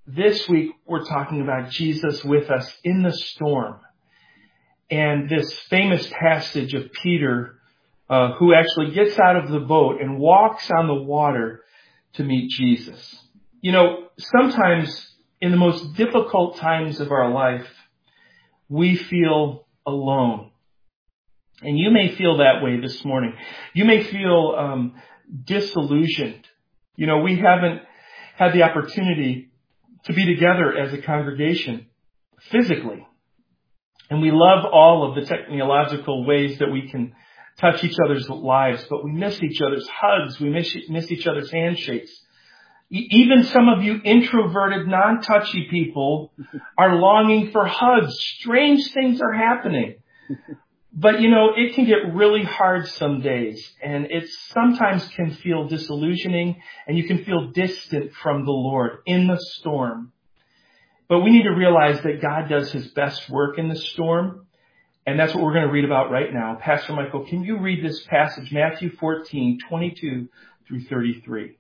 This week, we're talking about Jesus with us in the storm. And this famous passage of Peter, who actually gets out of the boat and walks on the water to meet Jesus. You know, sometimes in the most difficult times of our life, we feel alone. And you may feel that way this morning. You may feel disillusioned. You know, we haven't had the opportunity to be together as a congregation physically. And we love all of the technological ways that we can touch each other's lives, but we miss each other's hugs. We miss each other's handshakes. Even some of you introverted, non-touchy people are longing for hugs. Strange things are happening. But, you know, it can get really hard some days, and it sometimes can feel disillusioning, and you can feel distant from the Lord in the storm. But we need to realize that God does his best work in the storm, and that's what we're going to read about right now. Pastor Michael, can you read this passage, Matthew 14:22 through 33?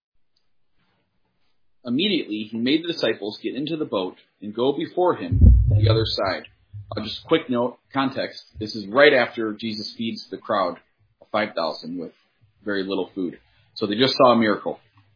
Immediately, he made the disciples get into the boat and go before him to the other side. Just a quick note, context, this is right after Jesus feeds the crowd of 5,000 with very little food. So they just saw a miracle.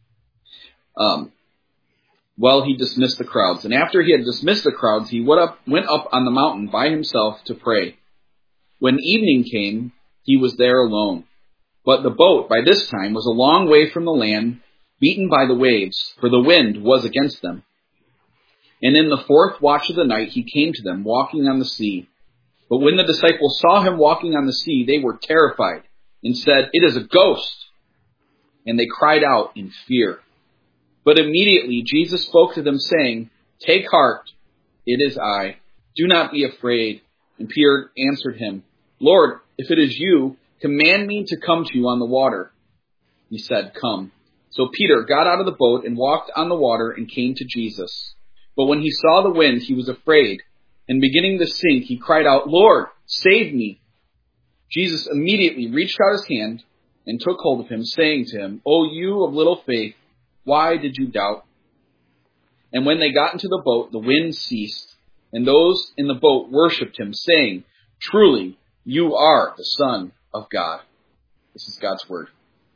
Well, he dismissed the crowds. And after he had dismissed the crowds, he went up on the mountain by himself to pray. When evening came, he was there alone. But the boat, by this time, was a long way from the land, beaten by the waves, for the wind was against them. And in the fourth watch of the night, he came to them, walking on the sea. But when the disciples saw him walking on the sea, they were terrified and said, "It is a ghost." And they cried out in fear. But immediately Jesus spoke to them, saying, "Take heart, it is I. Do not be afraid." And Peter answered him, "Lord, if it is you, command me to come to you on the water." He said, "Come." So Peter got out of the boat and walked on the water and came to Jesus. But when he saw the wind, he was afraid, and beginning to sink, he cried out, "Lord, save me." Jesus immediately reached out his hand and took hold of him, saying to him, "O you of little faith, why did you doubt?" And when they got into the boat, the wind ceased, and those in the boat worshipped him, saying, "Truly, you are the Son of God." This is God's word.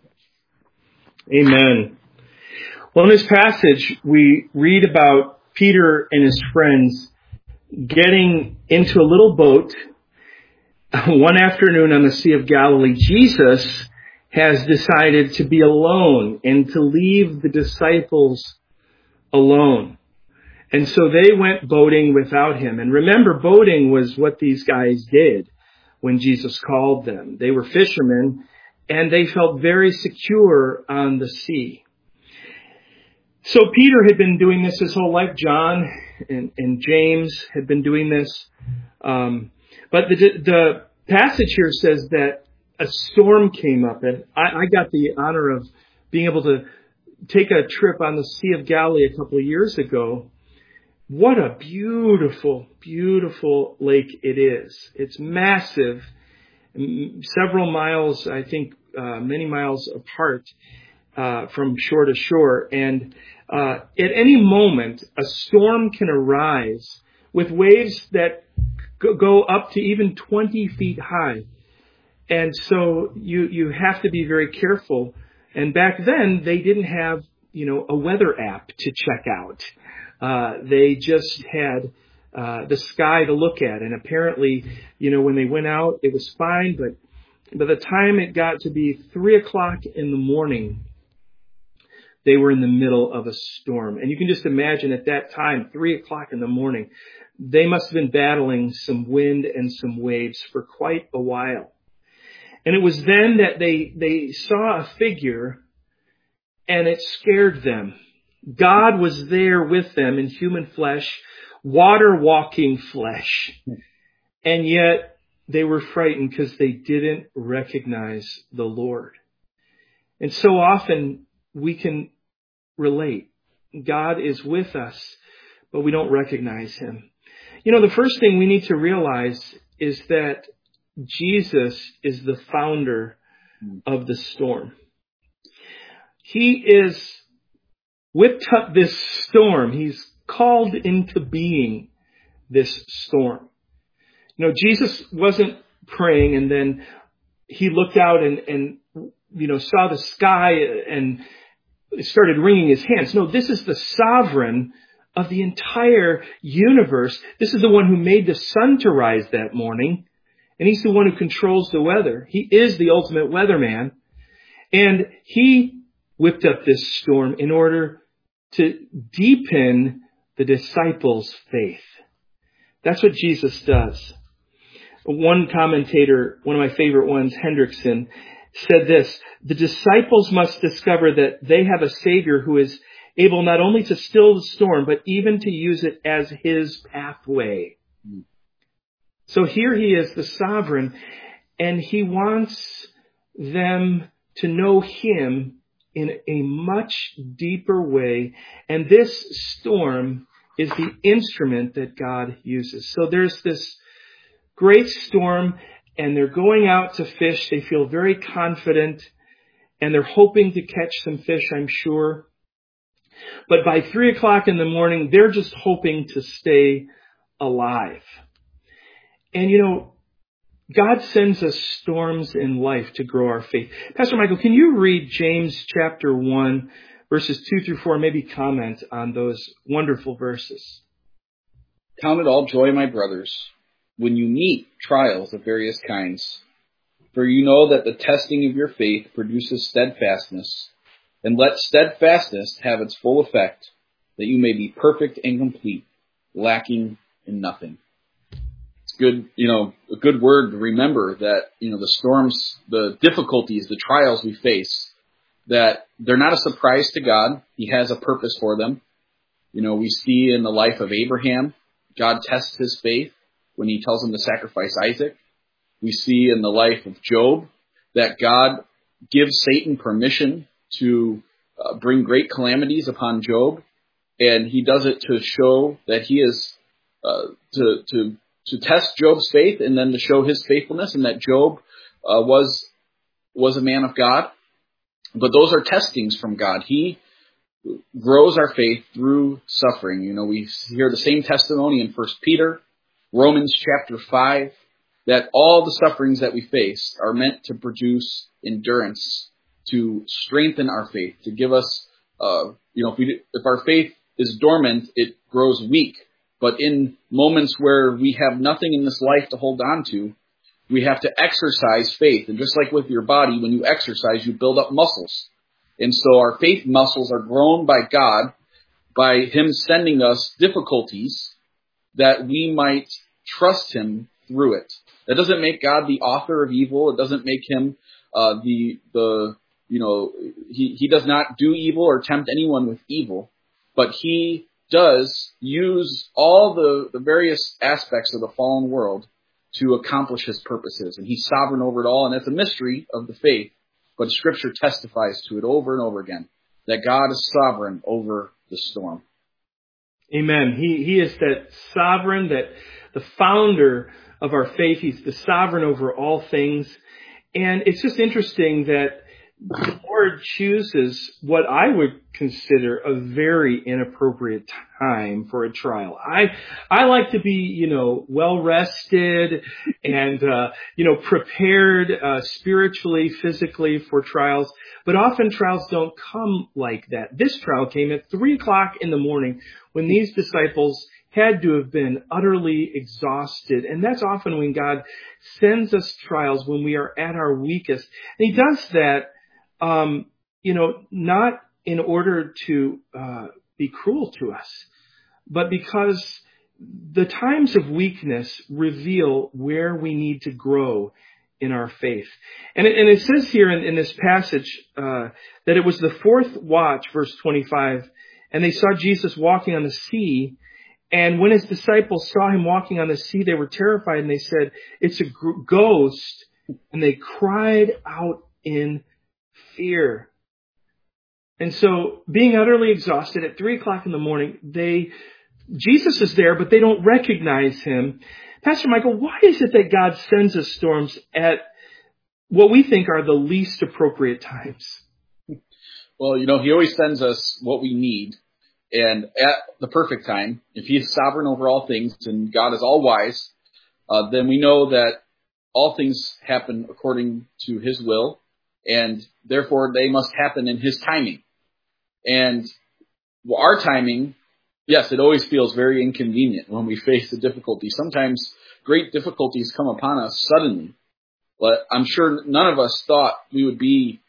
Amen. Well, in this passage, we read about Peter and his friends getting into a little boat one afternoon on the Sea of Galilee. Jesus has decided to be alone and to leave the disciples alone. And so they went boating without him. And remember, boating was what these guys did when Jesus called them. They were fishermen, and they felt very secure on the sea. So Peter had been doing this his whole life. John and James had been doing this. But the passage here says that a storm came up. And I got the honor of being able to take a trip on the Sea of Galilee a couple of years ago. What a beautiful, beautiful lake it is. It's massive, several miles, I think, many miles apart. From shore to shore. And at any moment, a storm can arise with waves that go up to even 20 feet high. And so you have to be very careful. And back then, they didn't have, a weather app to check out. They just had the sky to look at. And apparently, when they went out, it was fine. But by the time it got to be 3 o'clock in the morning, they were in the middle of a storm. And you can just imagine at that time, 3 o'clock in the morning, they must have been battling some wind and some waves for quite a while. And it was then that they saw a figure, and it scared them. God was there with them in human flesh, water-walking flesh. And yet they were frightened because they didn't recognize the Lord. And so often we can relate. God is with us, but we don't recognize him. The first thing we need to realize is that Jesus is the founder of the storm. He is whipped up this storm. He's called into being this storm. You know, Jesus wasn't praying and then he looked out and saw the sky and started wringing his hands. No, this is the sovereign of the entire universe. This is the one who made the sun to rise that morning. And he's the one who controls the weather. He is the ultimate weatherman. And he whipped up this storm in order to deepen the disciples' faith. That's what Jesus does. One commentator, one of my favorite ones, Hendrickson, said this: the disciples must discover that they have a Savior who is able not only to still the storm, but even to use it as his pathway. So here he is, the sovereign, and he wants them to know him in a much deeper way. And this storm is the instrument that God uses. So there's this great storm, and they're going out to fish. They feel very confident, and they're hoping to catch some fish, I'm sure. But by 3 o'clock in the morning, they're just hoping to stay alive. And God sends us storms in life to grow our faith. Pastor Michael, can you read James chapter 1, verses 2 through 4, maybe comment on those wonderful verses? Count it all joy, my brothers, when you meet trials of various kinds. For you know that the testing of your faith produces steadfastness. And let steadfastness have its full effect, that you may be perfect and complete, lacking in nothing. It's good, a good word to remember that, the storms, the difficulties, the trials we face, that they're not a surprise to God. He has a purpose for them. We see in the life of Abraham, God tests his faith when he tells him to sacrifice Isaac. We see in the life of Job that God gives Satan permission to bring great calamities upon Job, and he does it to show that he is to test Job's faith, and then to show his faithfulness, and that Job was a man of God. But those are testings from God. He grows our faith through suffering. We hear the same testimony in 1 Peter, Romans chapter 5, that all the sufferings that we face are meant to produce endurance, to strengthen our faith, to give us, if our faith is dormant, it grows weak. But in moments where we have nothing in this life to hold on to, we have to exercise faith. And just like with your body, when you exercise, you build up muscles. And so our faith muscles are grown by God, by him sending us difficulties that we might trust him through it. That doesn't make God the author of evil. It doesn't make him he does not do evil or tempt anyone with evil, but he does use all the various aspects of the fallen world to accomplish his purposes. And he's sovereign over it all, and it's a mystery of the faith, but Scripture testifies to it over and over again, that God is sovereign over the storm. Amen. He is that sovereign, that the founder of our faith. He's the sovereign over all things. And it's just interesting that the Lord chooses what I would consider a very inappropriate time for a trial. I like to be, well rested and, prepared, spiritually, physically for trials. But often trials don't come like that. This trial came at 3 o'clock in the morning when these disciples had to have been utterly exhausted. And that's often when God sends us trials, when we are at our weakest. And he does that, not in order to be cruel to us, but because the times of weakness reveal where we need to grow in our faith. And it says here in this passage that it was the fourth watch, verse 25, and they saw Jesus walking on the sea. And when his disciples saw him walking on the sea, they were terrified, and they said, "It's a ghost," and they cried out in fear. And so, being utterly exhausted at 3 o'clock in the morning, Jesus is there, but they don't recognize him. Pastor Michael, why is it that God sends us storms at what we think are the least appropriate times? Well, he always sends us what we need, and at the perfect time. If he is sovereign over all things and God is all wise, then we know that all things happen according to his will, and therefore they must happen in his timing. And our timing, yes, it always feels very inconvenient when we face a difficulty. Sometimes great difficulties come upon us suddenly, but I'm sure none of us thought we would be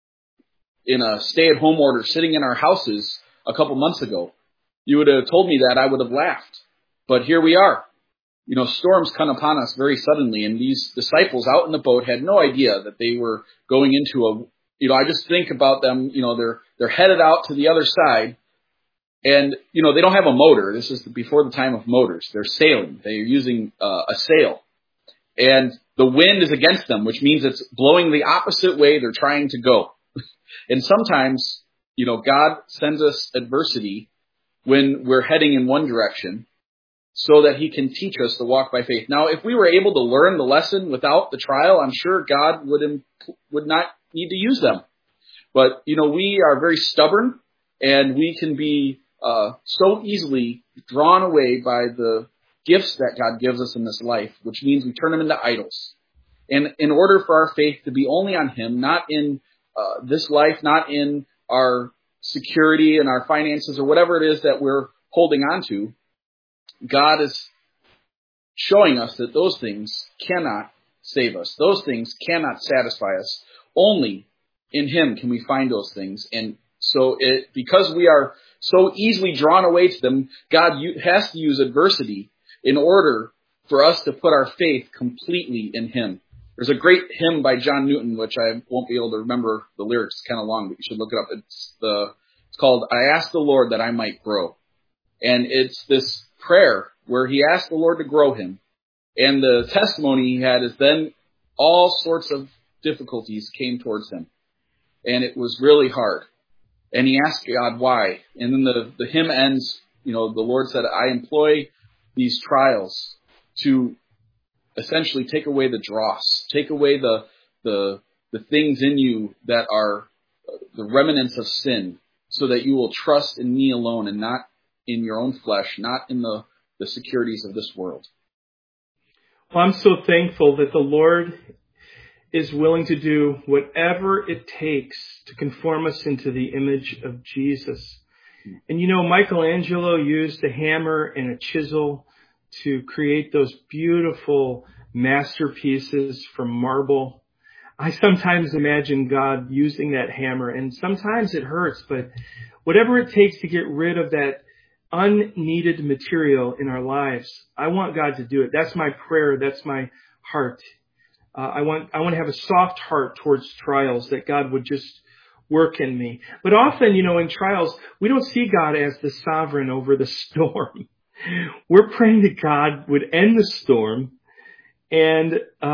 in a stay-at-home order sitting in our houses a couple months ago. You would have told me that, I would have laughed. But here we are. Storms come upon us very suddenly, and these disciples out in the boat had no idea that they were going into I just think about them, they're headed out to the other side, and, they don't have a motor. This is before the time of motors. They're sailing. They're using a sail. And the wind is against them, which means it's blowing the opposite way they're trying to go. And sometimes, God sends us adversity when we're heading in one direction so that he can teach us to walk by faith. Now, if we were able to learn the lesson without the trial, I'm sure God would not need to use them. But, we are very stubborn, and we can be so easily drawn away by the gifts that God gives us in this life, which means we turn them into idols. And in order for our faith to be only on him, not in this life, not in our security and our finances or whatever it is that we're holding on to, God is showing us that those things cannot save us. Those things cannot satisfy us. Only in him can we find those things. And so because we are so easily drawn away to them, God has to use adversity in order for us to put our faith completely in him. There's a great hymn by John Newton, which I won't be able to remember the lyrics. It's kind of long, but you should look it up. It's called, "I Asked the Lord That I Might Grow." And it's this prayer where he asked the Lord to grow him. And the testimony he had is then all sorts of difficulties came towards him. And it was really hard. And he asked God why. And then the hymn ends, the Lord said, "I employ these trials to essentially take away the dross, take away the things in you that are the remnants of sin, so that you will trust in me alone and not in your own flesh, not in the securities of this world." Well, I'm so thankful that the Lord is willing to do whatever it takes to conform us into the image of Jesus. And Michelangelo used a hammer and a chisel to create those beautiful masterpieces from marble. I sometimes imagine God using that hammer, and sometimes it hurts, but whatever it takes to get rid of that unneeded material in our lives, I want God to do it. That's my prayer. That's my heart. I want to have a soft heart towards trials, that God would just work in me. But often, in trials, we don't see God as the sovereign over the storm. We're praying that God would end the storm, and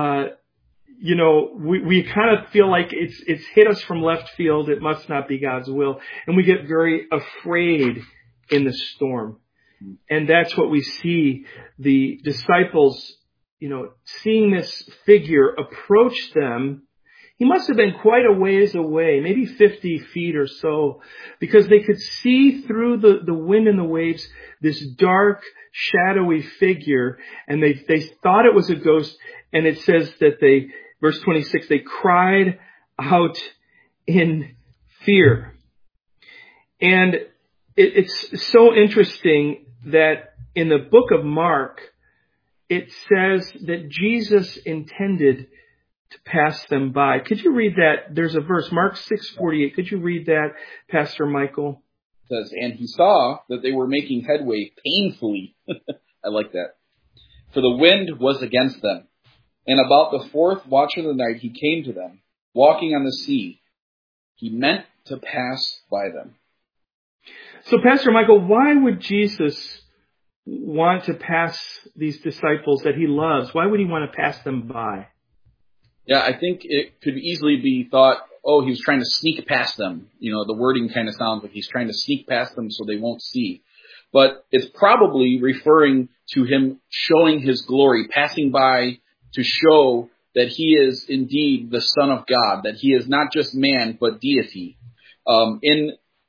we kind of feel like it's hit us from left field. It must not be God's will, and we get very afraid in the storm. And that's what we see the disciples, seeing this figure approach them. He must have been quite a ways away, maybe 50 feet or so, because they could see through the wind and the waves this dark, shadowy figure, and they thought it was a ghost. And it says that verse 26, they cried out in fear. And it's so interesting that in the book of Mark, it says that Jesus intended to pass them by. Could you read that? There's a verse, Mark 6:48. Could you read that, Pastor Michael? It says, "And he saw that they were making headway painfully." I like that. "For the wind was against them. And about the fourth watch of the night he came to them, walking on the sea. He meant to pass by them." So, Pastor Michael, why would Jesus want to pass these disciples that he loves? Why would he want to pass them by? Yeah, I think it could easily be thought, he was trying to sneak past them. The wording kind of sounds like he's trying to sneak past them so they won't see. But it's probably referring to him showing his glory, passing by to show that he is indeed the Son of God, that he is not just man, but deity. In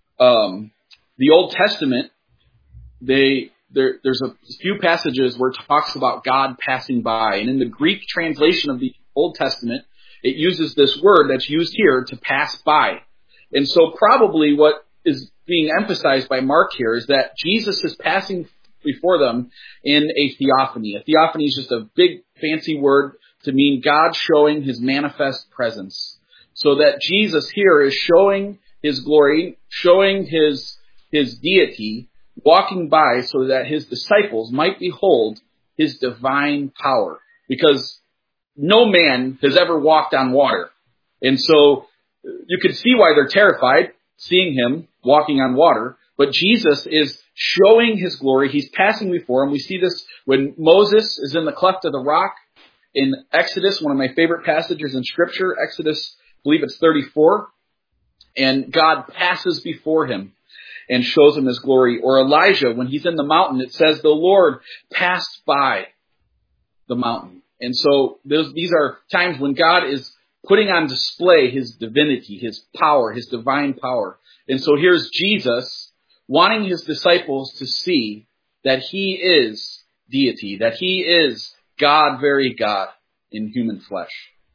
the Old Testament, there's a few passages where it talks about God passing by. And in the Greek translation of the Old Testament, it uses this word that's used here to pass by. And so probably what is being emphasized by Mark here is that Jesus is passing before them in a theophany. A theophany is just a big fancy word to mean God showing his manifest presence. So that Jesus here is showing his glory, showing his deity, walking by so that his disciples might behold his divine power. Because no man has ever walked on water. And so you could see why they're terrified, seeing him walking on water. But Jesus is showing his glory. He's passing before him. We see this when Moses is in the cleft of the rock in Exodus, one of my favorite passages in Scripture, Exodus, I believe it's 34. And God passes before him and shows him his glory. Or Elijah, when he's in the mountain, it says the Lord passed by the mountain. And so these are times when God is putting on display his divinity, his power, his divine power. And so here's Jesus wanting his disciples to see that he is deity, that he is God, very God in human flesh.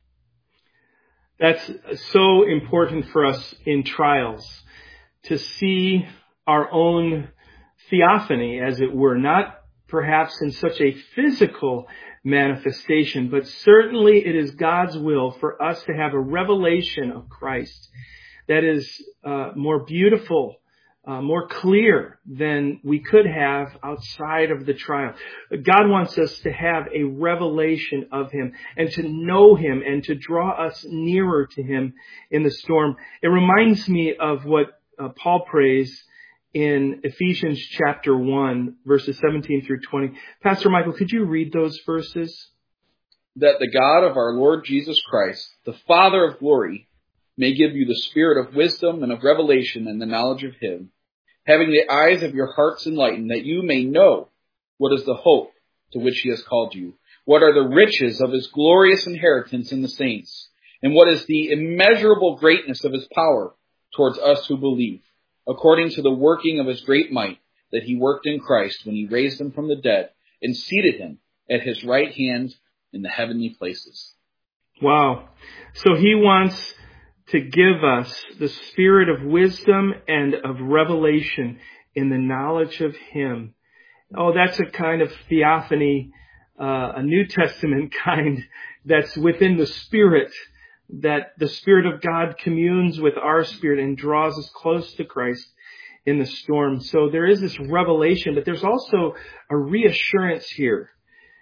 That's so important for us in trials, to see our own theophany, as it were, not perhaps in such a physical manifestation, but certainly it is God's will for us to have a revelation of Christ that is more beautiful, more clear than we could have outside of the trial. God wants us to have a revelation of him and to know him and to draw us nearer to him in the storm. It reminds me of what Paul prays in Ephesians chapter 1, verses 17 through 20. Pastor Michael, could you read those verses? That the God of our Lord Jesus Christ, the Father of glory, may give you the spirit of wisdom and of revelation and the knowledge of him, having the eyes of your hearts enlightened, that you may know what is the hope to which he has called you, what are the riches of his glorious inheritance in the saints, and what is the immeasurable greatness of his power towards us who believe, according to the working of his great might that he worked in Christ when he raised him from the dead and seated him at his right hand in the heavenly places. Wow. So he wants to give us the spirit of wisdom and of revelation in the knowledge of him. Oh, that's a kind of theophany, a New Testament kind that's within the Spirit, that the Spirit of God communes with our spirit and draws us close to Christ in the storm. So there is this revelation, but there's also a reassurance here.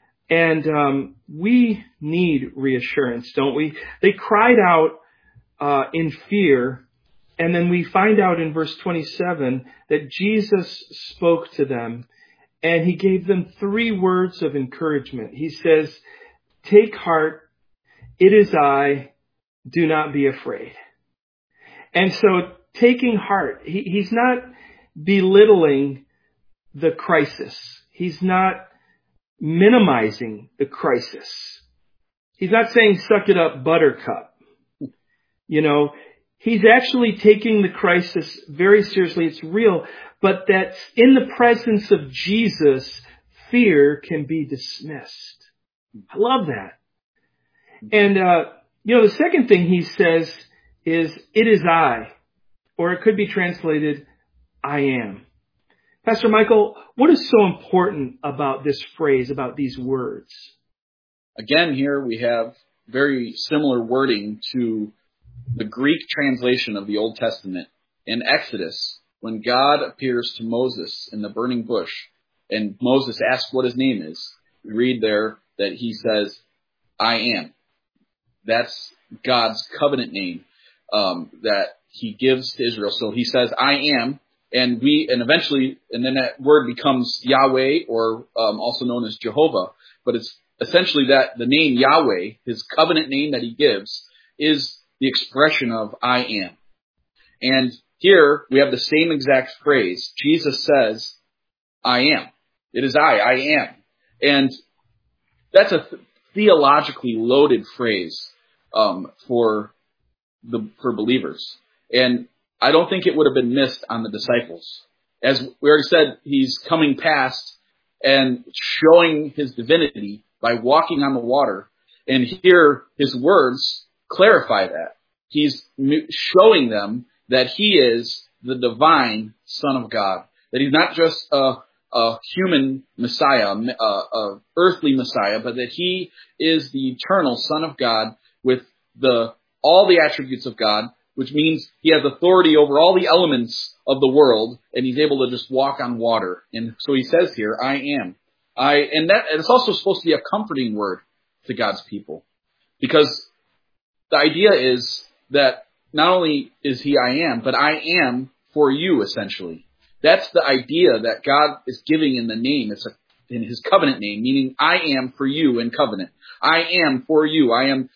And we need reassurance, don't we? They cried out in fear, and then we find out in verse 27 that Jesus spoke to them, and he gave them 3 words of encouragement. He says, "Take heart, it is I, do not be afraid." And so taking heart, he's not belittling the crisis. He's not minimizing the crisis. He's not saying, "Suck it up, buttercup." You know, he's actually taking the crisis very seriously. It's real, but that in the presence of Jesus, fear can be dismissed. I love that. And, the second thing he says is, "It is I," or it could be translated, "I am." Pastor Michael, what is so important about this phrase, about these words? Again, here we have very similar wording to the Greek translation of the Old Testament. In Exodus, when God appears to Moses in the burning bush, and Moses asks what his name is, we read there that he says, "I am." That's God's covenant name that he gives to Israel. So he says, "I am," and then that word becomes Yahweh, or also known as Jehovah. But it's essentially that the name Yahweh, his covenant name that he gives, is the expression of "I am." And here we have the same exact phrase. Jesus says, "I am." It is I am. And that's a theologically loaded phrase for believers. And I don't think it would have been missed on the disciples. As we already said, he's coming past and showing his divinity by walking on the water. And here his words clarify that. He's showing them that he is the divine Son of God. That he's not just a human Messiah, a earthly Messiah, but that he is the eternal Son of God with all the attributes of God, which means he has authority over all the elements of the world, and he's able to just walk on water. And so he says here, I am. And it's also supposed to be a comforting word to God's people. Because the idea is that not only is he I am, but I am for you, essentially. That's the idea that God is giving in the name. It's in his covenant name, meaning I am for you in covenant. I am for you. I am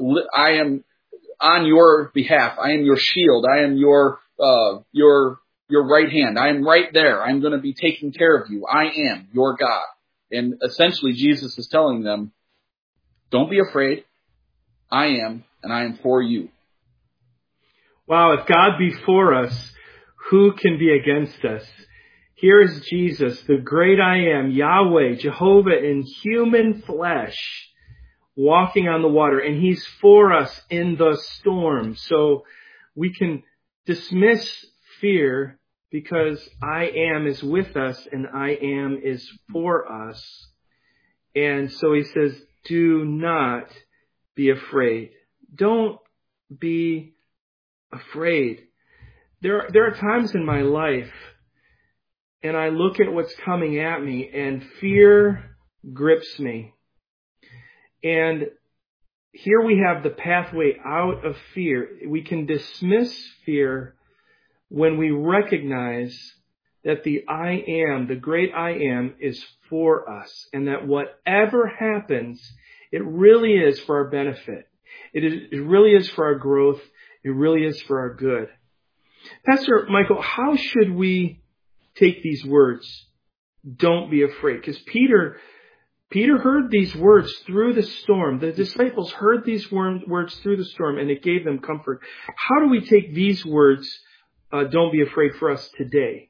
on your behalf. I am your shield. I am your right hand. I am right there. I'm going to be taking care of you. I am your God. And essentially Jesus is telling them, don't be afraid. I am, and I am for you. Wow, if God be for us, who can be against us? Here is Jesus, the great I am, Yahweh, Jehovah in human flesh, walking on the water, and he's for us in the storm. So we can dismiss fear because I am is with us and I am is for us. And so he says, do not be afraid. Don't be afraid. There are times in my life, and I look at what's coming at me, and fear grips me. And here we have the pathway out of fear. We can dismiss fear when we recognize that the I am, the great I am, is for us, and that whatever happens, it really is for our benefit. It really is for our growth. It really is for our good. Pastor Michael, how should we take these words? Don't be afraid. Because Peter heard these words through the storm. The disciples heard these words through the storm, and it gave them comfort. How do we take these words, don't be afraid, for us today?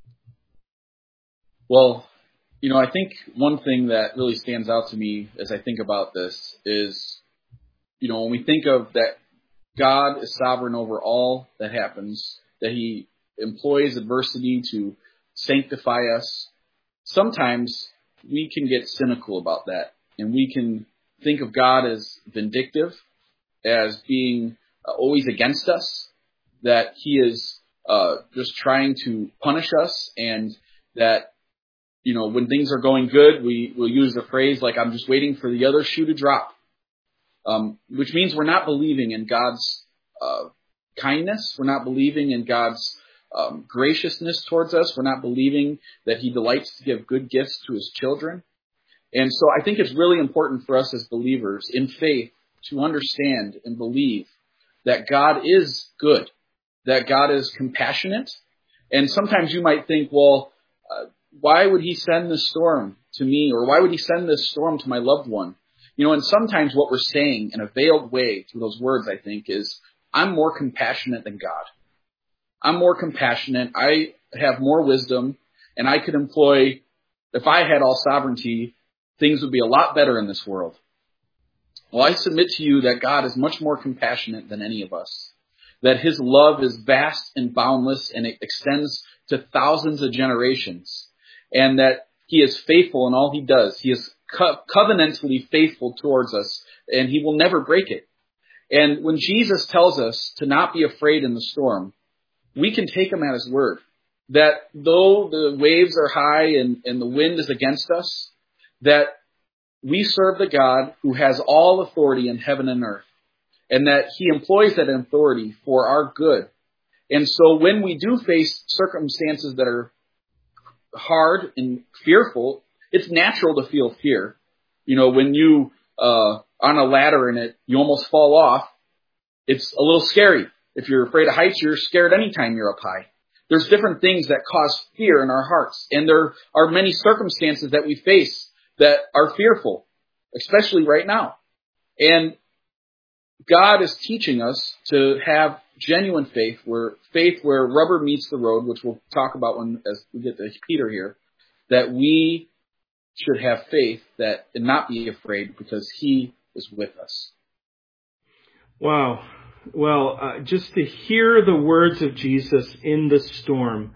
Well, I think one thing that really stands out to me as I think about this is, when we think of that God is sovereign over all that happens, that he employs adversity to sanctify us, sometimes we can get cynical about that. And we can think of God as vindictive, as being always against us, that he is just trying to punish us, and that, when things are going good, we will use the phrase like, I'm just waiting for the other shoe to drop, which means we're not believing in God's kindness. We're not believing in God's graciousness towards us. We're not believing that he delights to give good gifts to his children. And so I think it's really important for us as believers in faith to understand and believe that God is good, that God is compassionate. And sometimes you might think, well, why would he send this storm to me? Or why would he send this storm to my loved one? And sometimes what we're saying in a veiled way through those words, I think, is I'm more compassionate than God. I'm more compassionate. I have more wisdom, and I could employ, if I had all sovereignty, things would be a lot better in this world. Well, I submit to you that God is much more compassionate than any of us, that his love is vast and boundless, and it extends to thousands of generations, and that he is faithful in all he does. He is covenantally faithful towards us, and he will never break it. And when Jesus tells us to not be afraid in the storm, we can take him at his word, that though the waves are high and the wind is against us, that we serve the God who has all authority in heaven and earth, and that he employs that authority for our good. And so when we do face circumstances that are hard and fearful, it's natural to feel fear. When you on a ladder and you almost fall off, it's a little scary. If you're afraid of heights, you're scared anytime you're up high. There's different things that cause fear in our hearts. And there are many circumstances that we face that are fearful, especially right now. And God is teaching us to have genuine faith, where rubber meets the road, which we'll talk about as we get to Peter here, that we should have faith and not be afraid because he is with us. Wow. Well, just to hear the words of Jesus in the storm,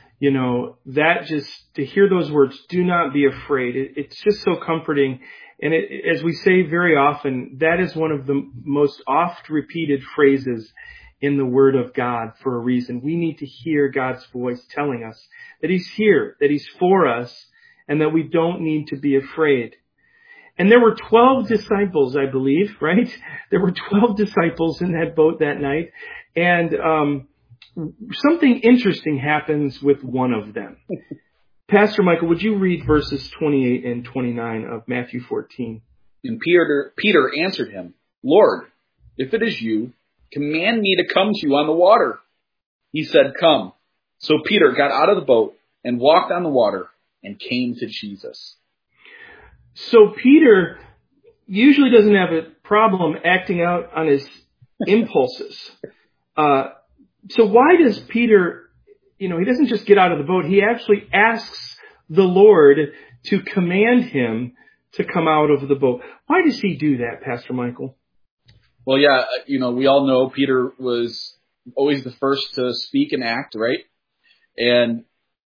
to hear those words, do not be afraid. It's just so comforting. And as we say very often, that is one of the most oft repeated phrases in the Word of God for a reason. We need to hear God's voice telling us that He's here, that He's for us, and that we don't need to be afraid. And there were 12 disciples, I believe, right? There were 12 disciples in that boat that night. And something interesting happens with one of them. Pastor Michael, would you read verses 28 and 29 of Matthew 14? And Peter answered him, Lord, if it is you, command me to come to you on the water. He said, come. So Peter got out of the boat and walked on the water and came to Jesus. So Peter usually doesn't have a problem acting out on his impulses. So why does Peter, he doesn't just get out of the boat. He actually asks the Lord to command him to come out of the boat. Why does he do that, Pastor Michael? Well, yeah, we all know Peter was always the first to speak and act, right? And,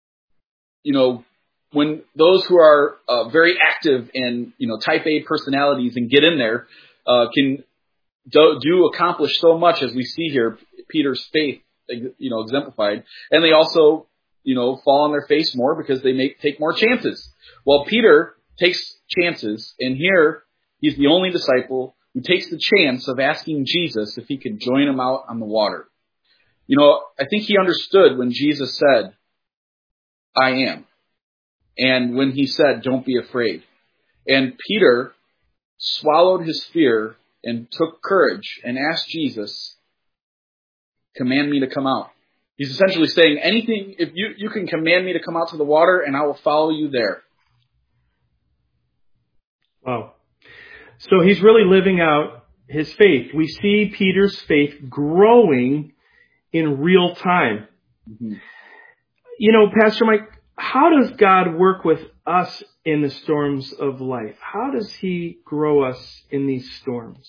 when those who are very active and, type A personalities and get in there can accomplish so much, as we see here, Peter's faith, exemplified. And they also, fall on their face more because they take more chances. Well, Peter takes chances, and here he's the only disciple who takes the chance of asking Jesus if he could join him out on the water. I think he understood when Jesus said, I am. And when he said, don't be afraid. And Peter swallowed his fear and took courage and asked Jesus, command me to come out. He's essentially saying, anything, if you can command me to come out to the water, and I will follow you there. Wow. So he's really living out his faith. We see Peter's faith growing in real time. Mm-hmm. Pastor Mike, how does God work with us in the storms of life? How does he grow us in these storms?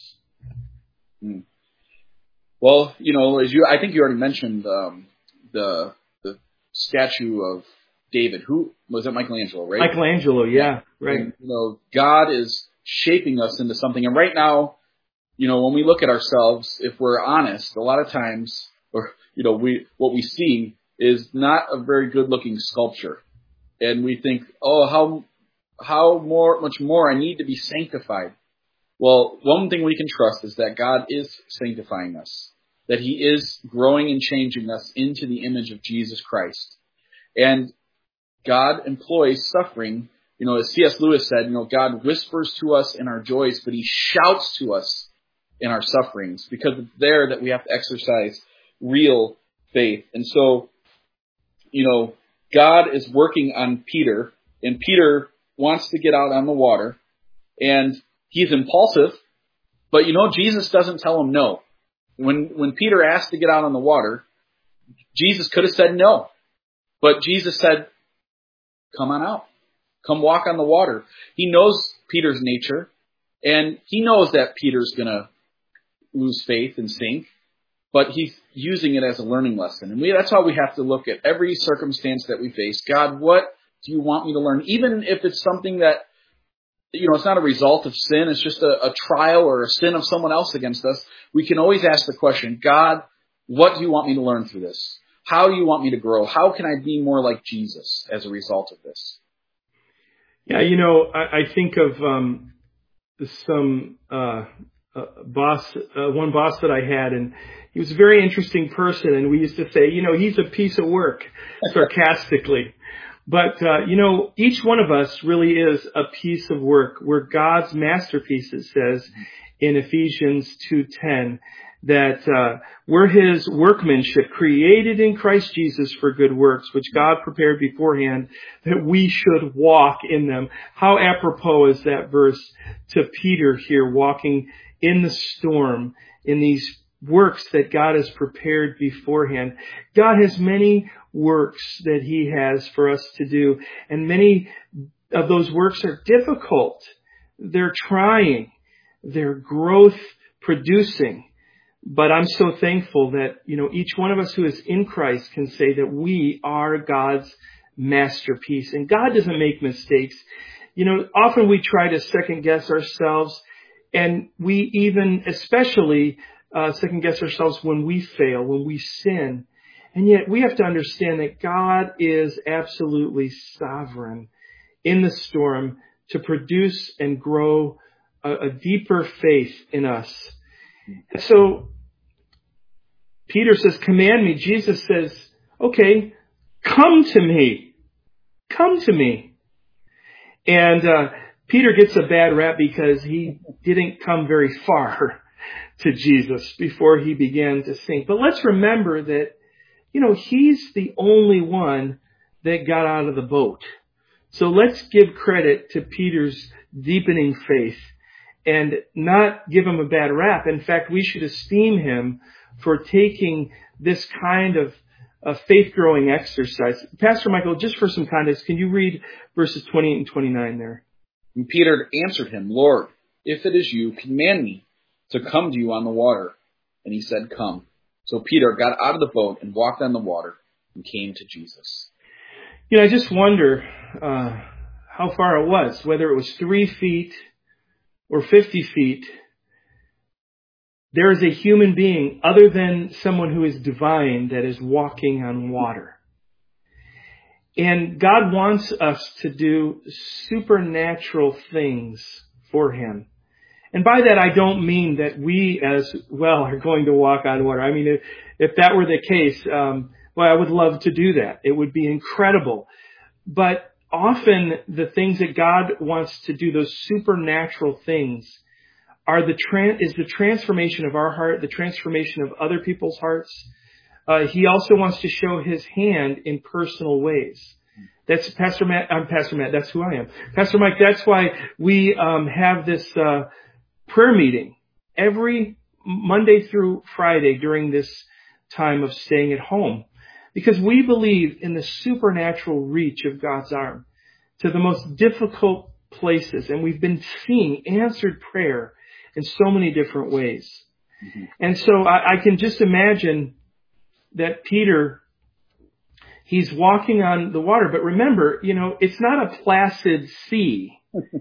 Well, I think you already mentioned the statue of David. Who was it? Michelangelo, right? Michelangelo, yeah, right. And, God is shaping us into something. And right now, when we look at ourselves, if we're honest, a lot of times, what we see is not a very good looking sculpture. And we think, how much more I need to be sanctified. Well, one thing we can trust is that God is sanctifying us, that he is growing and changing us into the image of Jesus Christ. And God employs suffering. As C.S. Lewis said, God whispers to us in our joys, but he shouts to us in our sufferings, because it's there that we have to exercise real faith. And so, God is working on Peter, and Peter wants to get out on the water, and he's impulsive, but Jesus doesn't tell him no. When Peter asked to get out on the water, Jesus could have said no, but Jesus said, come on out. Come walk on the water. He knows Peter's nature, and he knows that Peter's going to lose faith and sink, but he's using it as a learning lesson. And that's how we have to look at every circumstance that we face. God, what do you want me to learn? Even if it's something that, it's not a result of sin, it's just a trial or a sin of someone else against us, we can always ask the question, God, what do you want me to learn through this? How do you want me to grow? How can I be more like Jesus as a result of this? Yeah, I think of one boss that I had, and he was a very interesting person, and we used to say, he's a piece of work, sarcastically. But, each one of us really is a piece of work. We're God's masterpiece, it says in Ephesians 2:10, that we're his workmanship, created in Christ Jesus for good works, which God prepared beforehand that we should walk in them. How apropos is that verse to Peter here, walking in the storm, in these works that God has prepared beforehand. God has many works that He has for us to do, and many of those works are difficult. They're trying. They're growth producing. But I'm so thankful that, each one of us who is in Christ can say that we are God's masterpiece. And God doesn't make mistakes. Often we try to second guess ourselves, and we even especially second guess ourselves when we fail, when we sin. And yet we have to understand that God is absolutely sovereign in the storm to produce and grow a deeper faith in us. And so Peter says, command me. Jesus says, okay, come to me. Come to me. And Peter gets a bad rap because he didn't come very far to Jesus before he began to sink. But let's remember that, he's the only one that got out of the boat. So let's give credit to Peter's deepening faith and not give him a bad rap. In fact, we should esteem him for taking this kind of faith-growing exercise. Pastor Michael, just for some context, can you read verses 28 and 29 there? And Peter answered him, Lord, if it is you, command me to come to you on the water. And he said, come. So Peter got out of the boat and walked on the water and came to Jesus. I just wonder how far it was, whether it was 3 feet or 50 feet. There is a human being other than someone who is divine that is walking on water. And God wants us to do supernatural things for Him. And by that, I don't mean that we as well are going to walk on water. I mean, if that were the case, I would love to do that. It would be incredible. But often the things that God wants to do, those supernatural things, is the transformation of our heart, the transformation of other people's hearts. He also wants to show His hand in personal ways. That's Pastor Matt. I'm Pastor Matt. That's who I am. Pastor Mike, that's why we have this prayer meeting every Monday through Friday during this time of staying at home. Because we believe in the supernatural reach of God's arm to the most difficult places. And we've been seeing answered prayer in so many different ways. Mm-hmm. And so I can just imagine that Peter, he's walking on the water. But remember, it's not a placid sea.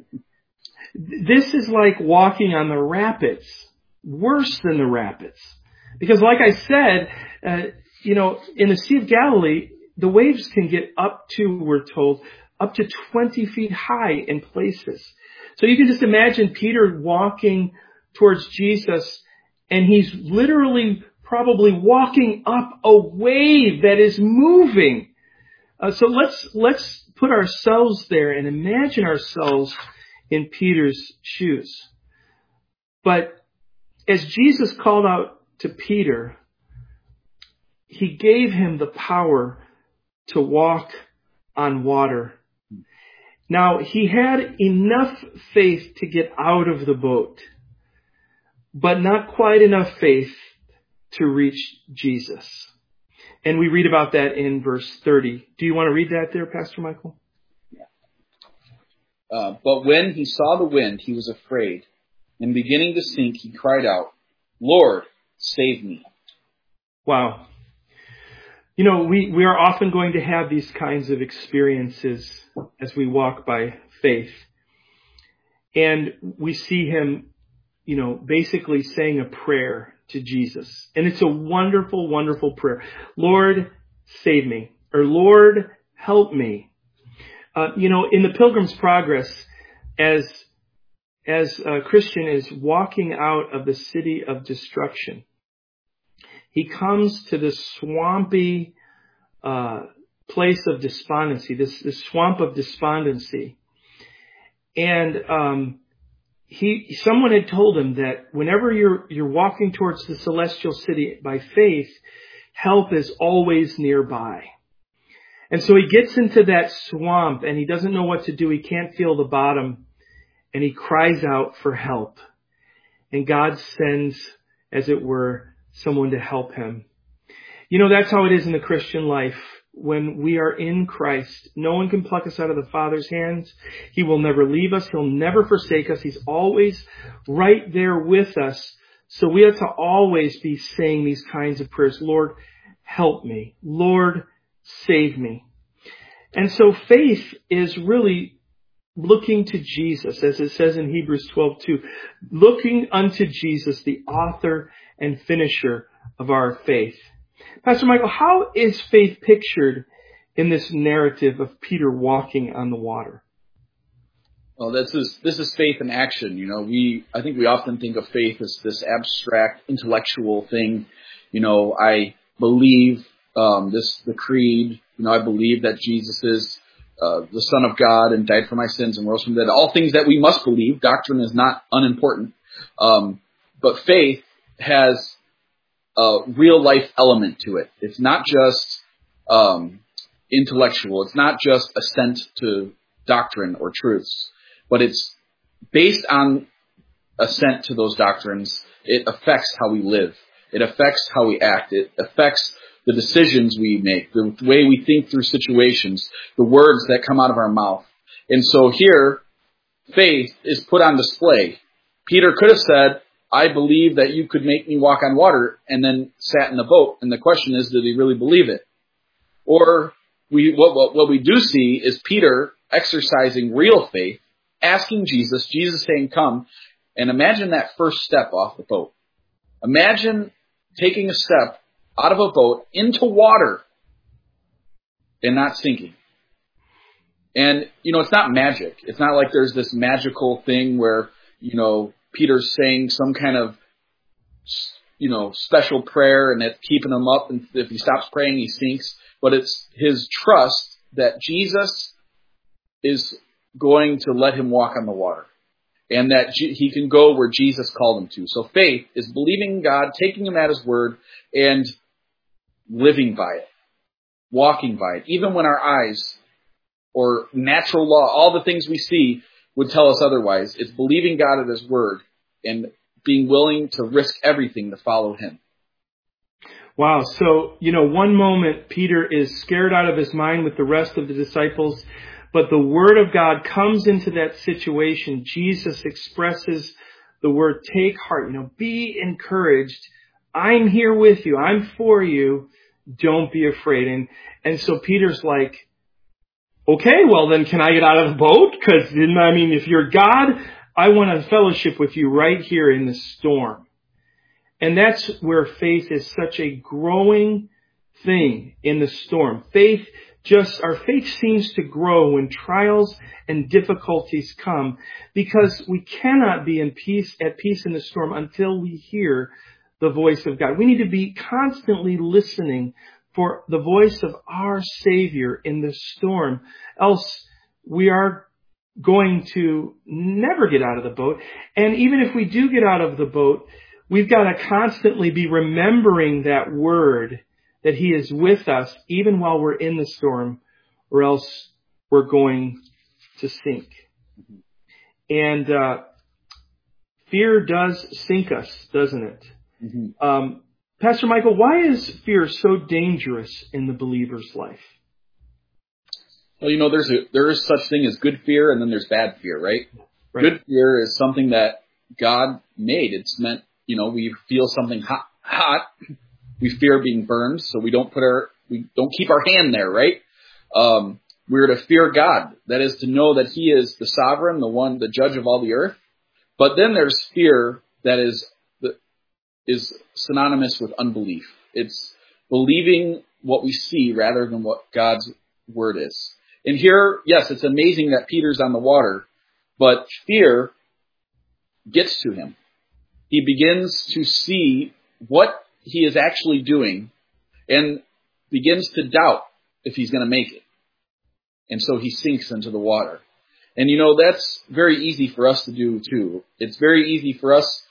This is like walking on the rapids, worse than the rapids. Because like I said, in the Sea of Galilee, the waves can get up to, we're told, up to 20 feet high in places. So you can just imagine Peter walking towards Jesus, and he's literally probably walking up a wave that is moving. So let's put ourselves there and imagine ourselves in Peter's shoes. But as Jesus called out to Peter, He gave him the power to walk on water. Now, he had enough faith to get out of the boat, but not quite enough faith to reach Jesus. And we read about that in verse 30. Do you want to read that there, Pastor Michael? Yeah. But when he saw the wind, he was afraid. And beginning to sink, he cried out, Lord, save me. Wow. We are often going to have these kinds of experiences as we walk by faith. And we see him, basically saying a prayer to Jesus. And it's a wonderful, wonderful prayer. Lord, save me. Or Lord, help me. In the Pilgrim's Progress, as Christian is walking out of the city of destruction, he comes to this swampy place of despondency, this swamp of despondency. And someone had told him that whenever you're walking towards the celestial city by faith, help is always nearby. And so he gets into that swamp and he doesn't know what to do. He can't feel the bottom, and he cries out for help. And God sends, as it were, someone to help him. You know, that's how it is in the Christian life. When we are in Christ, no one can pluck us out of the Father's hands. He will never leave us. He'll never forsake us. He's always right there with us. So we have to always be saying these kinds of prayers. Lord, help me. Lord, save me. And so faith is really looking to Jesus, as it says in Hebrews 12:2, looking unto Jesus, the author and finisher of our faith. Pastor Michael, how is faith pictured in this narrative of Peter walking on the water? Well, this is faith in action. You know, I think we often think of faith as this abstract, intellectual thing. You know, I believe the creed. You know, I believe that Jesus is the Son of God and died for my sins and rose from the dead. All things that we must believe. Doctrine is not unimportant, but faith has a real life element to it. It's not just intellectual. It's not just assent to doctrine or truths, but it's based on assent to those doctrines. It affects how we live. It affects how we act. It affects the decisions we make, the way we think through situations, the words that come out of our mouth. And so here, faith is put on display. Peter could have said, I believe that you could make me walk on water, and then sat in the boat. And the question is, did he really believe it? Or what we do see is Peter exercising real faith, asking Jesus saying, come, and imagine that first step off the boat. Imagine taking a step out of a boat into water and not sinking. And, you know, it's not magic. It's not like there's this magical thing where, you know, Peter's saying some kind of, you know, special prayer and it's keeping him up, and if he stops praying, he sinks. But it's his trust that Jesus is going to let him walk on the water, and that he can go where Jesus called him to. So faith is believing in God, taking him at his word, and living by it, walking by it, even when our eyes or natural law, all the things we see would tell us otherwise. It's believing God at his word and being willing to risk everything to follow him. Wow. So, you know, one moment Peter is scared out of his mind with the rest of the disciples, but the word of God comes into that situation. Jesus expresses the word, take heart, you know, be encouraged. I'm here with you. I'm for you. Don't be afraid. And so Peter's like, okay, well then can I get out of the boat? Because, I mean, if you're God, I want to fellowship with you right here in the storm. And that's where faith is such a growing thing in the storm. Our faith seems to grow when trials and difficulties come, because we cannot be at peace in the storm until we hear the voice of God. We need to be constantly listening for the voice of our Savior in the storm. Else we are going to never get out of the boat. And even if we do get out of the boat, we've got to constantly be remembering that word, that he is with us even while we're in the storm, or else we're going to sink. And fear does sink us, doesn't it? Mm-hmm. Pastor Michael, why is fear so dangerous in the believer's life? Well, you know, there is such thing as good fear, and then there's bad fear, right? Good fear is something that God made. It's meant, you know, we feel something hot. We fear being burned, so we don't keep our hand there, right? We're to fear God. That is to know that he is the sovereign, the judge of all the earth. But then there's fear that is synonymous with unbelief. It's believing what we see rather than what God's word is. And here, yes, it's amazing that Peter's on the water, but fear gets to him. He begins to see what he is actually doing and begins to doubt if he's going to make it. And so he sinks into the water. And you know, that's very easy for us to do too. It's very easy for us,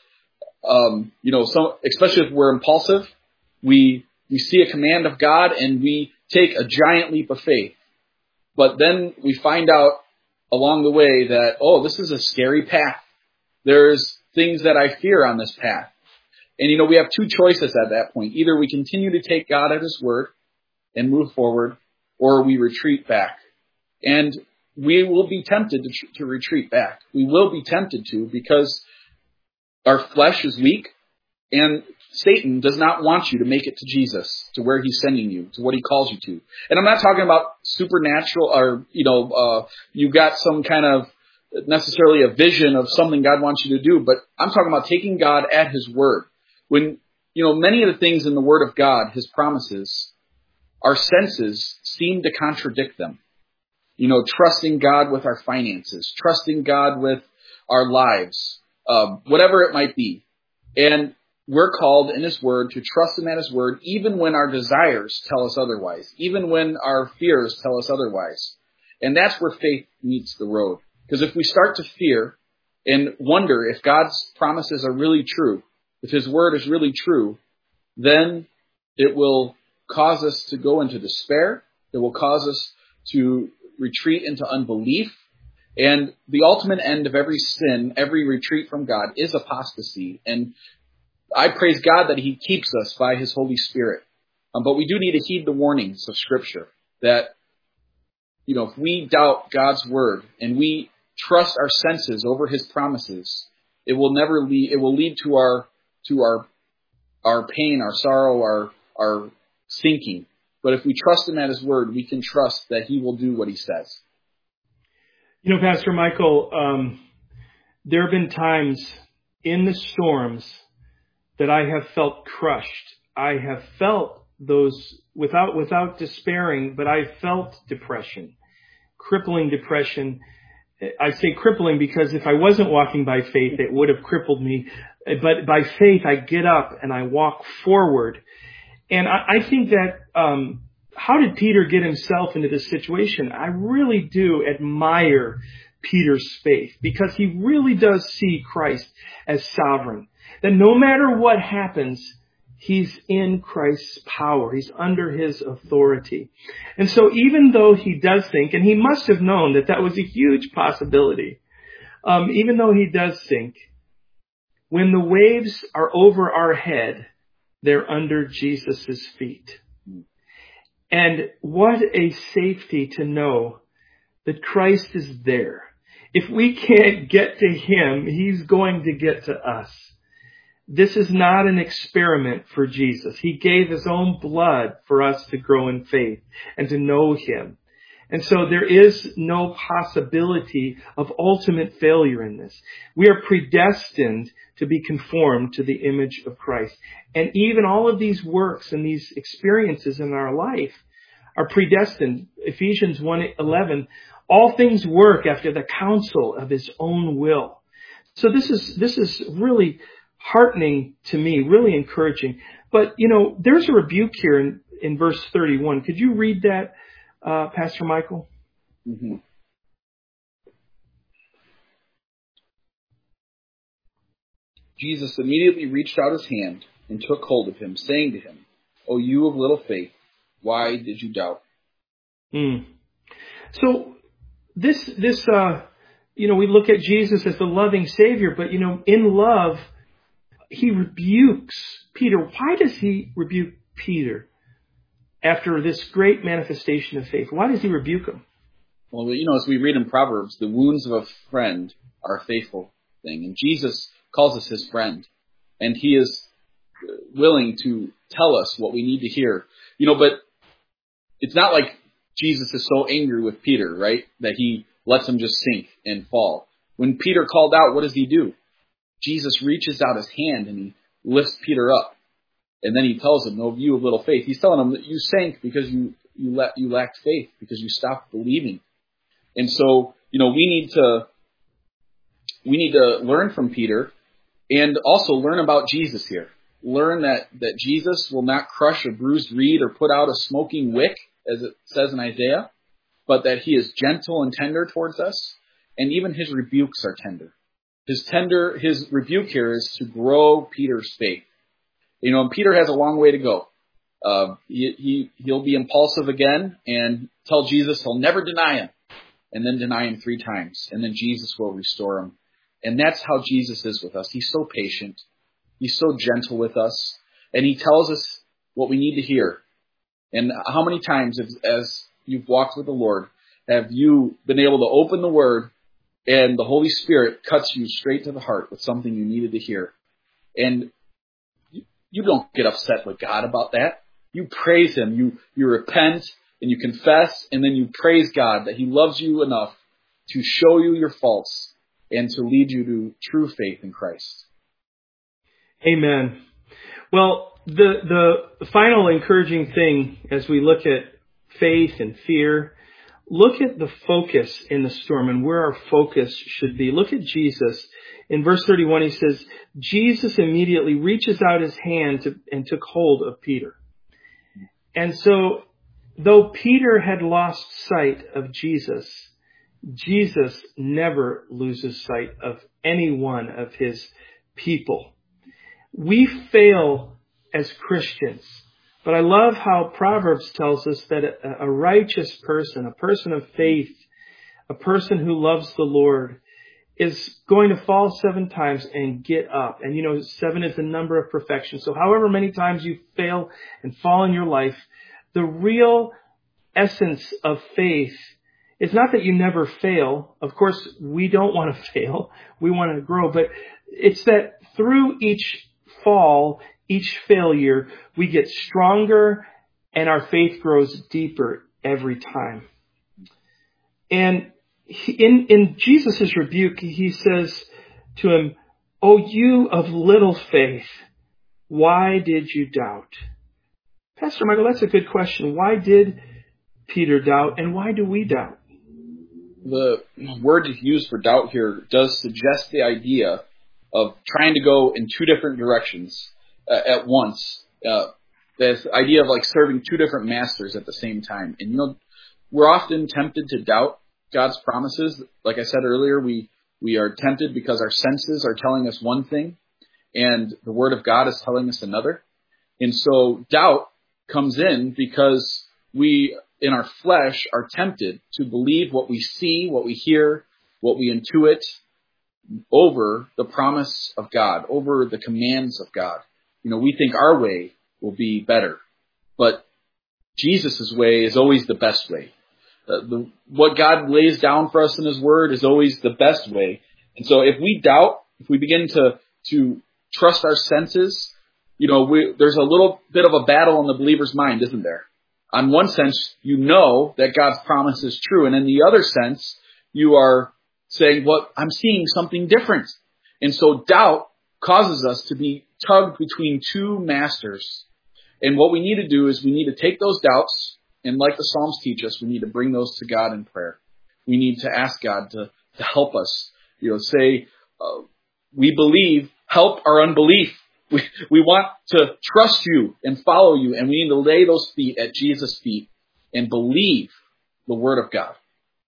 especially if we're impulsive, we see a command of God and we take a giant leap of faith. But then we find out along the way that, this is a scary path. There's things that I fear on this path. And, we have two choices at that point. Either we continue to take God at his word and move forward, or we retreat back. And we will be tempted to retreat back. We will be tempted to, because our flesh is weak, and Satan does not want you to make it to Jesus, to where he's sending you, to what he calls you to. And I'm not talking about supernatural or, you've got some kind of necessarily a vision of something God wants you to do, but I'm talking about taking God at his word. When, many of the things in the word of God, his promises, our senses seem to contradict them. Trusting God with our finances, trusting God with our lives, whatever it might be. And we're called in his word to trust him at his word, even when our desires tell us otherwise, even when our fears tell us otherwise. And that's where faith meets the road. Because if we start to fear and wonder if God's promises are really true, if his word is really true, then it will cause us to go into despair. It will cause us to retreat into unbelief. And the ultimate end of every sin, every retreat from God, is apostasy. And I praise God that he keeps us by his Holy Spirit. But we do need to heed the warnings of Scripture that, if we doubt God's word and we trust our senses over his promises, it will lead to our pain, our sorrow, our sinking. But if we trust him at his word, we can trust that he will do what he says. Pastor Michael, there have been times in the storms that I have felt crushed. I have felt those without despairing, but I felt depression, crippling depression. I say crippling because if I wasn't walking by faith, it would have crippled me. But by faith, I get up and I walk forward. And I think that, how did Peter get himself into this situation? I really do admire Peter's faith, because he really does see Christ as sovereign. That no matter what happens, he's in Christ's power. He's under his authority. And so even though he does think, and he must have known that was a huge possibility, even though he does think, when the waves are over our head, they're under Jesus' feet. And what a safety to know that Christ is there. If we can't get to him, he's going to get to us. This is not an experiment for Jesus. He gave his own blood for us to grow in faith and to know him. And so there is no possibility of ultimate failure in this. We are predestined to be conformed to the image of Christ. And even all of these works and these experiences in our life are predestined. Ephesians 1:11, all things work after the counsel of his own will. So this is really heartening to me, really encouraging. But, there's a rebuke here in verse 31. Could you read that, Pastor Michael? Mm-hmm. Jesus immediately reached out his hand and took hold of him, saying to him, "O you of little faith, why did you doubt?" So this we look at Jesus as the loving Savior, but, in love, he rebukes Peter. Why does he rebuke Peter after this great manifestation of faith? Why does he rebuke him? Well, as we read in Proverbs, the wounds of a friend are a faithful thing. And Jesus calls us his friend. And he is willing to tell us what we need to hear. But it's not like Jesus is so angry with Peter, right? That he lets him just sink and fall. When Peter called out, what does he do? Jesus reaches out his hand and he lifts Peter up. And then he tells him, "No, you of little faith." He's telling him that you sank because you lacked faith, because you stopped believing. And so, we need to learn from Peter and also learn about Jesus here. Learn that Jesus will not crush a bruised reed or put out a smoking wick, as it says in Isaiah, but that he is gentle and tender towards us. And even his rebukes are tender. His rebuke here is to grow Peter's faith. And Peter has a long way to go. He'll be impulsive again and tell Jesus he'll never deny him, and then deny him 3 times, and then Jesus will restore him. And that's how Jesus is with us. He's so patient. He's so gentle with us. And he tells us what we need to hear. And how many times, as you've walked with the Lord, have you been able to open the Word and the Holy Spirit cuts you straight to the heart with something you needed to hear? And you don't get upset with God about that. You praise Him. You repent and you confess, and then you praise God that He loves you enough to show you your faults and to lead you to true faith in Christ. Amen. Well, the final encouraging thing as we look at faith and fear, look at the focus in the storm and where our focus should be. Look at Jesus. In verse 31, he says, Jesus immediately reaches out his hand and took hold of Peter. And so, though Peter had lost sight of Jesus, Jesus never loses sight of any one of his people. We fail as Christians, but I love how Proverbs tells us that a righteous person, a person of faith, a person who loves the Lord, is going to fall 7 times and get up. And 7 is the number of perfection. So however many times you fail and fall in your life, the real essence of faith is not that you never fail. Of course, we don't want to fail. We want to grow. But it's that through each fall, each failure, we get stronger and our faith grows deeper every time. And in Jesus' rebuke, he says to him, "Oh, you of little faith, why did you doubt?" Pastor Michael, that's a good question. Why did Peter doubt, and why do we doubt? The word used for doubt here does suggest the idea of trying to go in 2 different directions at once. This idea of like serving 2 different masters at the same time. And we're often tempted to doubt God's promises. Like I said earlier, we are tempted because our senses are telling us one thing and the Word of God is telling us another. And so doubt comes in because we, in our flesh, are tempted to believe what we see, what we hear, what we intuit over the promise of God, over the commands of God. We think our way will be better, but Jesus' way is always the best way. What God lays down for us in His Word is always the best way. And so if we doubt, if we begin to trust our senses, there's a little bit of a battle in the believer's mind, isn't there? On one sense, you know that God's promise is true. And in the other sense, you are saying, well, I'm seeing something different. And so doubt causes us to be tugged between 2 masters. And what we need to do is we need to take those doubts, and like the Psalms teach us, we need to bring those to God in prayer. We need to ask God to help us. Say, we believe, help our unbelief. We want to trust you and follow you, and we need to lay those feet at Jesus' feet and believe the Word of God.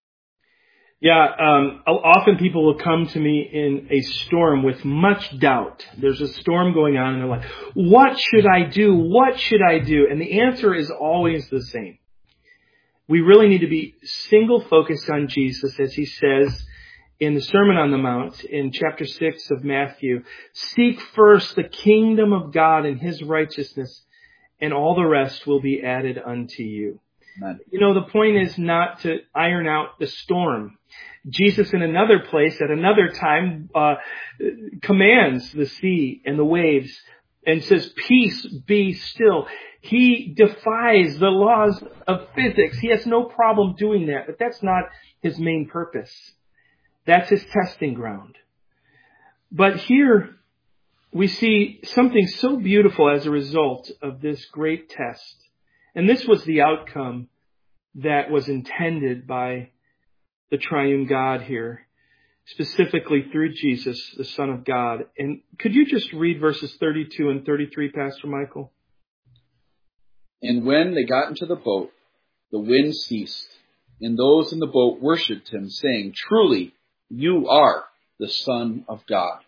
Yeah, often people will come to me in a storm with much doubt. There's a storm going on, and they're like, what should I do? What should I do? And the answer is always the same. We really need to be single focused on Jesus, as he says in the Sermon on the Mount in chapter 6 of Matthew. Seek first the kingdom of God and his righteousness, and all the rest will be added unto you. Amen. The point is not to iron out the storm. Jesus in another place at another time commands the sea and the waves and says, "Peace, be still." He defies the laws of physics. He has no problem doing that, but that's not his main purpose. That's his testing ground. But here we see something so beautiful as a result of this great test. And this was the outcome that was intended by the triune God here, specifically through Jesus, the Son of God. And could you just read verses 32 and 33, Pastor Michael? And when they got into the boat, the wind ceased, and those in the boat worshipped him, saying, "Truly, you are the Son of God."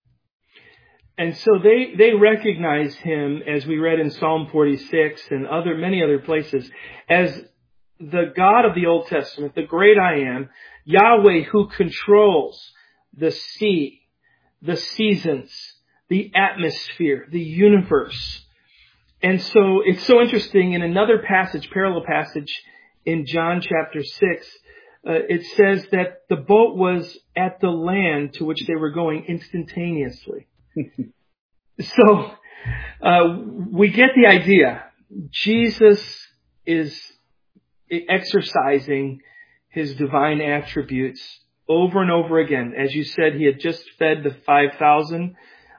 And so they recognize him, as we read in Psalm 46 and many other places, as the God of the Old Testament, the great I Am, Yahweh, who controls the sea, the seasons, the atmosphere, the universe. And so it's so interesting in another passage, parallel passage in John chapter 6, it says that the boat was at the land to which they were going instantaneously. So we get the idea. Jesus is exercising his divine attributes over and over again. As you said, he had just fed the 5,000,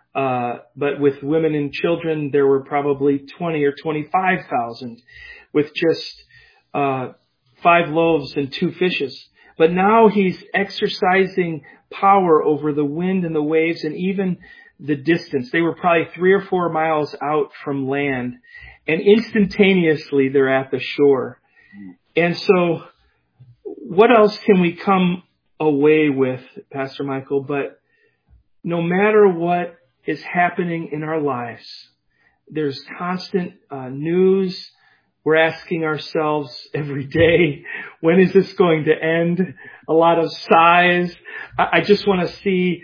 but with women and children, there were probably 20 or 25,000 with just 5 loaves and 2 fishes. But now he's exercising power over the wind and the waves and even the distance. They were probably 3 or 4 miles out from land, and instantaneously they're at the shore. And so what else can we come away with, Pastor Michael, but no matter what is happening in our lives, there's constant news. We're asking ourselves every day, when is this going to end? A lot of sighs. I just want to see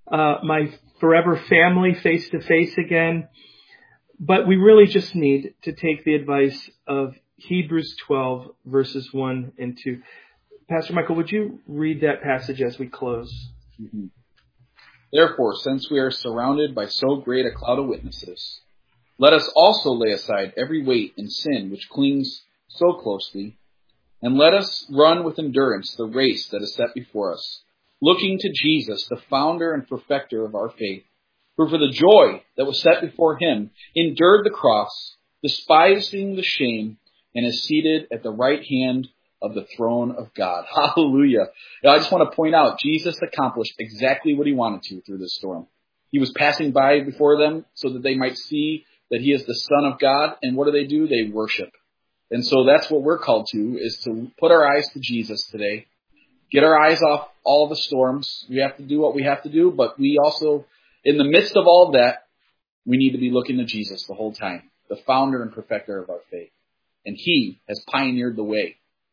my forever family face to face again. But we really just need to take the advice of Hebrews 12, verses 1 and 2. Pastor Michael, would you read that passage as we close? Mm-hmm. Therefore, since we are surrounded by so great a cloud of witnesses, let us also lay aside every weight and sin which clings so closely, and let us run with endurance the race that is set before us, looking to Jesus, the founder and perfecter of our faith, who for the joy that was set before him endured the cross, despising the shame, and is seated at the right hand of the throne of God. Hallelujah. Now, I just want to point out, Jesus accomplished exactly what he wanted to through this storm. He was passing by before them so that they might see that he is the Son of God. And what do? They worship. And so that's what we're called to, is to put our eyes to Jesus today. Get our eyes off all the storms. We have to do what we have to do, but we also, in the midst of all of that, we need to be looking to Jesus the whole time, the founder and perfecter of our faith. And he has pioneered the way.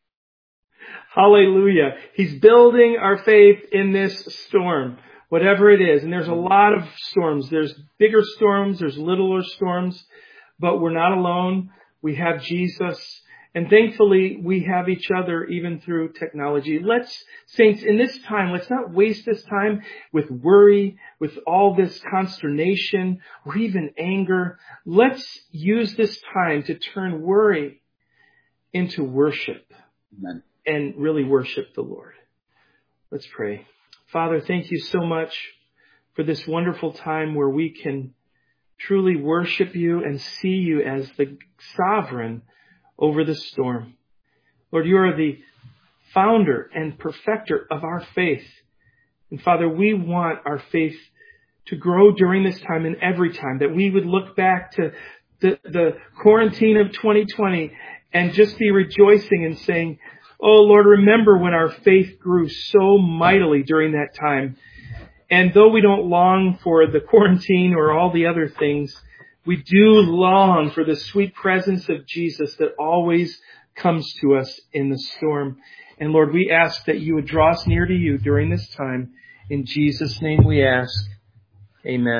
Hallelujah. He's building our faith in this storm, whatever it is. And there's a lot of storms. There's bigger storms. There's littler storms. But we're not alone. We have Jesus. And thankfully, we have each other even through technology. Saints, in this time, let's not waste this time with worry, with all this consternation, or even anger. Let's use this time to turn worry into worship. Amen. And really worship the Lord. Let's pray. Father, thank you so much for this wonderful time where we can truly worship you and see you as the sovereign over the storm. Lord, you are the founder and perfecter of our faith. And Father, we want our faith to grow during this time and every time, that we would look back to the quarantine of 2020 and just be rejoicing and saying, oh, Lord, remember when our faith grew so mightily during that time. And though we don't long for the quarantine or all the other things, we do long for the sweet presence of Jesus that always comes to us in the storm. And Lord, we ask that you would draw us near to you during this time. In Jesus' name we ask. Amen.